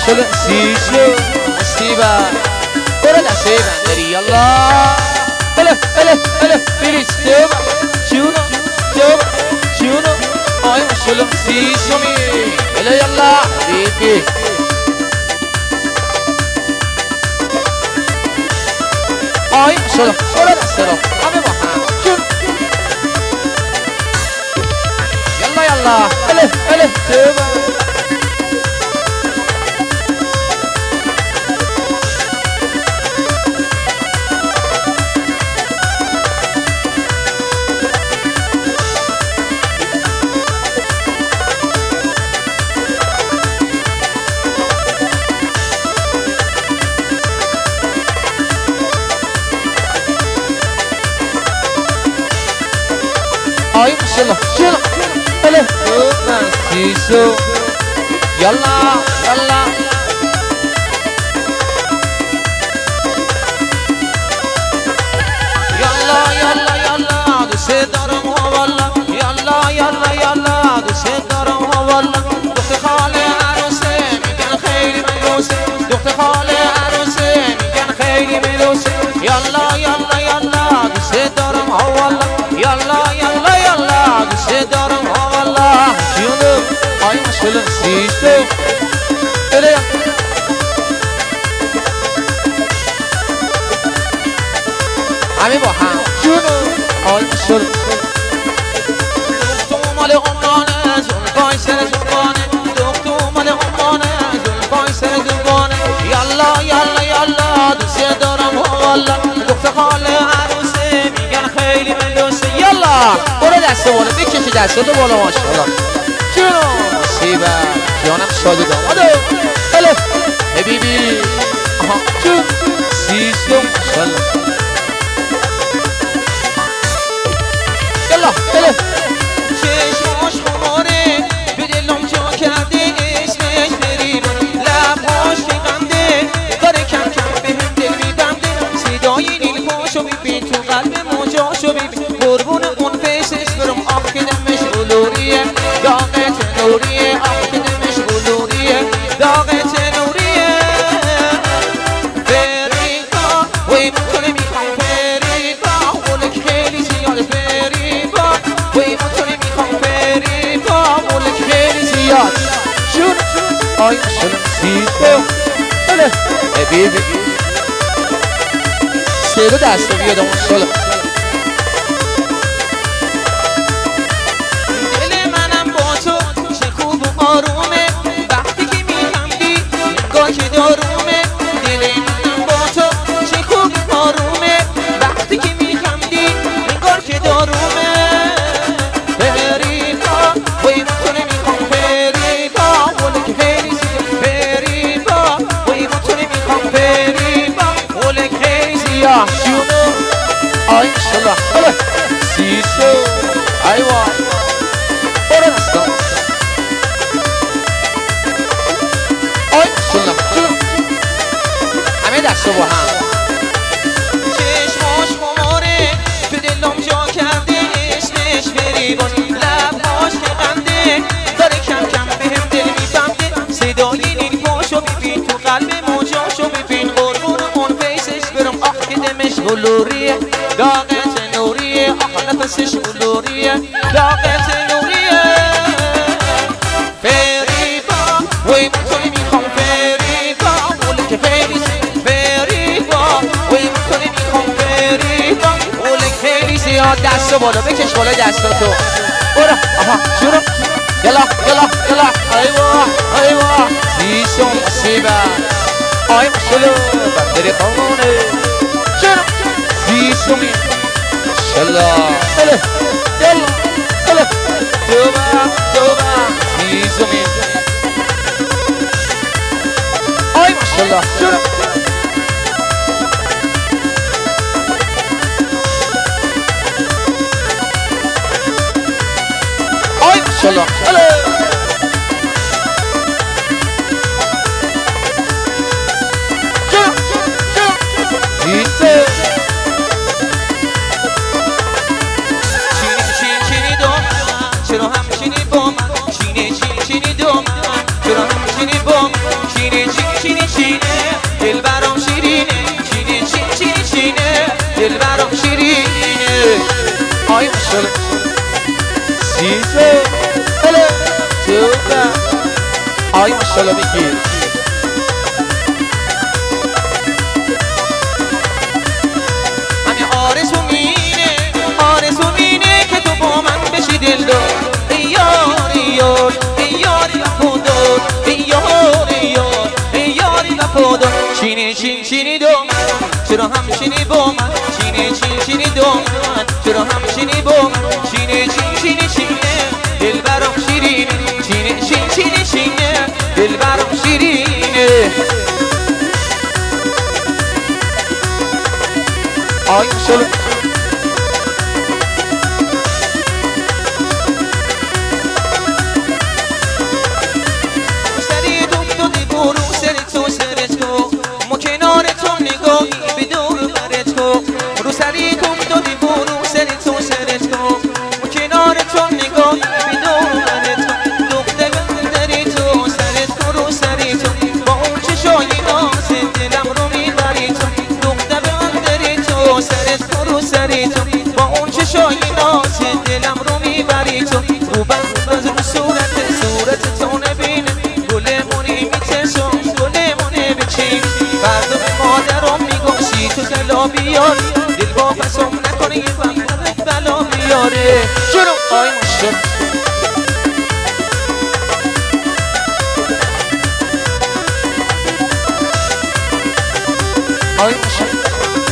شلو سیشو مصیبه برو دسته بندری یالله اله بریز توبه چونو آی شلو سیشو می اله یالله حبیبی آی شلو برو دسته رو همه با هم چون یالله اله توبه آی ماشاءالله چلو سیسو یالا دوست دارم والا یالا دوست دارم والا دختر خاله عروسه میگن خیلی ملوسه دختر خاله عروسه میگن خیلی ملوسه یالا دوست دارم والا یالا دوست دارم والا جونو آی ماشاءالله سیسو بریم همه با هم جونو آی ماشاءالله دختر مال عمانه زلفای سر زبانه دختر مال عمانه زلفای سر زبانه یالا دوست دارم والا دختر خاله عروسه میگن خیلی ملوسه یالا برو دسته بالا بکشی دسته تو بالا ماشاءالله جونو مصیبه جانم شادی داماده حبیبی آها جون سیسو ماشاءالله یالا چشماش خماره به دلم جا کرده اسمش بریبون لبهاش که غمده داره کم بهم دل میبنده صدای نیل پاشو ببین تو قلب موجاشو ببین قربون اون فیسش برم آخ که دمش بلوریه داغت نوریه آخ که دمش بلوریه داغت نوریه فریبا وی مطوله میخوام فریبا ولک خیلی زیاده فریبا وی مطوله میخوام فریبا ولک خیلی زیاد شون آی ماشاءالله سیسو حبیبی سیرو دستو بیاد ماشاءالله آرومه وقتی که میخندی انگار که دارومه دل من با تو چه خوب آرومه وقتی که میخندی انگار که دارومه فریبا وی من تو نمیخوام فریبا ولک خیلی زیاد فریبا وی من تو نمیخوام فریبا ولک خیلی زیاد جونو آی ماشاءالله سیسو ایوا برو دستم همه دستو با هم چشماش خماره تو دلم جا کرده اسمش فریباز لبهاش که غمده داره کم بهم دل میبنده صدای نیل پاشو ببین تو قلب موجاشو ببین قربون اون فیسش برم آخ که دمش بلوریه داغت نوریه آخ نفسش بلوریه داغت نوریه فریبا وی من تو نمیخوام فریبا ولک خیلی فریبا وی من تو نمیخوام فریبا ولک خیلی زیاد دستو بالا بکش بالا دستاتو برو آها شروع یلا ایوا سیسو مصیبه آی ماشاءالله بندری خانه شروع سیسو می ماشاءالله یلا توبه سیسو می آی ماشاءالله شروع آی ماشاءالله چرا همچینی با من چینی با من چرا همچینی با من چینی آی ماشاءالله بگیر همه آرزو مینه که تو با من بشی دلدار یاری وفادار یاری وفادار چینی دو چرا همچینی با من چینی دو چرا همچینی با من چینه دل برام شیرینه چینه دل برام شیرینه آی ماشاءالله بیاری دل با پسم نکنه یه وقت بلا بیاره چرا آی ماشاءالله آی ماشاءالله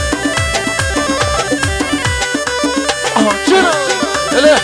چرا بله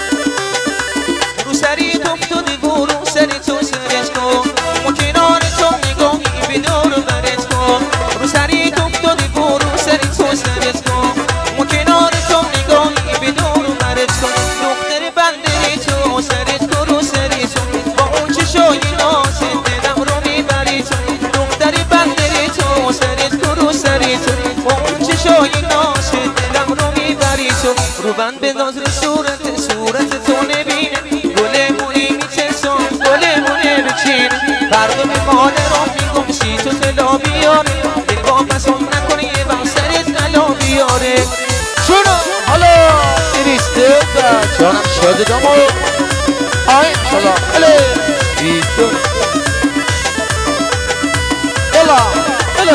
رو سری تو افتادی برو سری تو سرش کن ما کنار تو نگاهی به دور برش کن رو سری تو افتادی برو سری تو سرش کن ما کنار تو نگاهی به دور برش کن دختر بندری تو سرش کن رو سری تو با اون چشای نازت دلم رو میبری تو دختر بندری تو سرش کن رو سری تو با اون چشای نازت دلم رو میبری تو رو بند بنداز رو صورت تو نبینه گلمونی میترسم گلمونه بچینه فردا به مادرم میگم شی تو طلا بیاره دل با پسم نکنه یه وقت سرت طلا بیاره چونو حالا نویسته و جانم شاده دامو آی شالا بله بیتو بله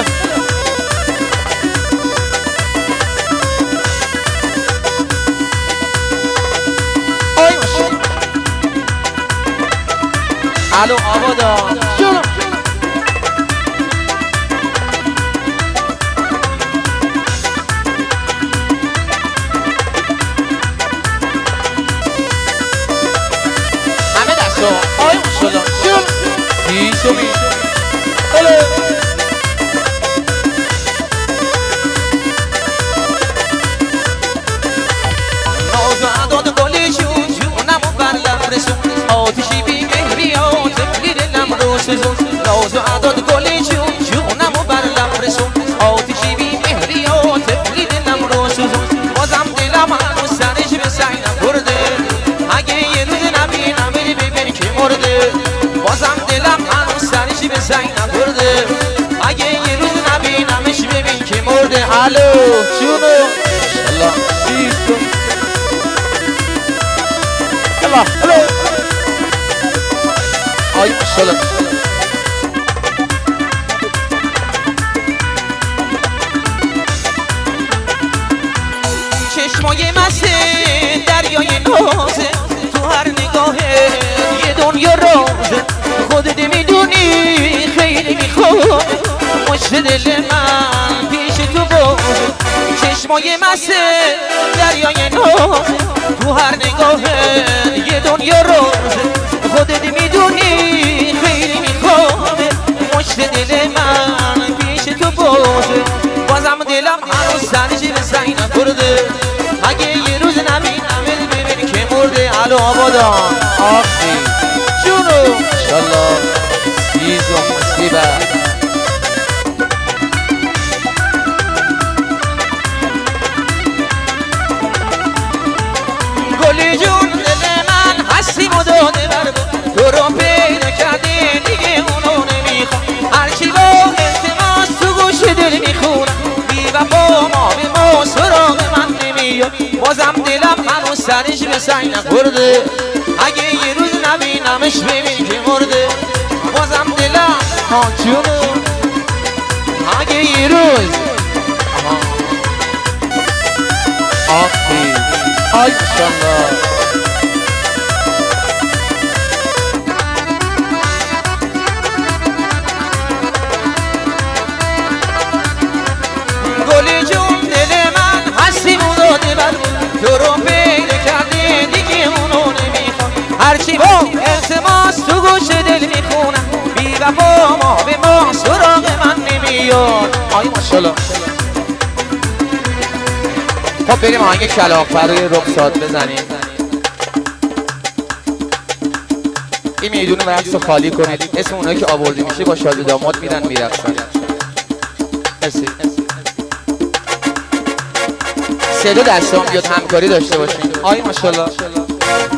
الو آبادا جونم همه دستا آی ماشاءالله جونم بیسومی بله نازو عداد گلی جون جونم و بر لب رسون آتشی بی نازو عداد گلی جونم و بر لب رسون آتشی بی مهری و تفلی دلم رو سوزون بازم دلم هنوز سرش به سعی نبرده اگه یه روز نبینم ببین که مرده بازم دلم هنوز سرش به سعی نبرده اگه یه روز نبینمش ببین که مرده الو جونو انشالله سیستم الو آی ماشاءالله چشمای مسته دریای نازه تو هر نگاهه یه دنیا رازه خودت میدونی خیلی میخواد مشت دل من پیش تو بازه چشمای مسته دریای نازه تو هر نگاهه یه دنیا رازه خودت میدونی خیلی میخواد مشت دل من پیش تو بازه بازم دلم هنوز سرش به سعی نبرده اگه یه روز نبینم ببین که مرده الو آبادان آخی جونو انشالله سیز و مصیبت گلی جون دل من هستی و داده بر تو رو پیدا کرده دیگه اونو نمیخوام هرچی با التماس تو گوش دل میخونم بی وفا ما به ما سراغ من نمیاد بازم دلم هنوز سرش به سعی نخورده اگه یه روز نبینمش ببین که مرده بازم جونو اگه یه روز آخی آی ماشالله گلی جون دل من هستی مداده بر تو رو پیدا کرده دیگه اونو نمیخوام هرچی با التماس تو گوش دل میخونم بی وفا ما به ما سراغ من نمیاد آی ماشالله خب بریم آهنگ کلاغ‌فر روی رخسات بزنیم این میدونه رقص رو خالی کنید اسم اونایی که آورده میشه با شاد داماد میرن میرقصن مرسی سه دو دستان بیاد همکاری داشته باشیم آی ماشالله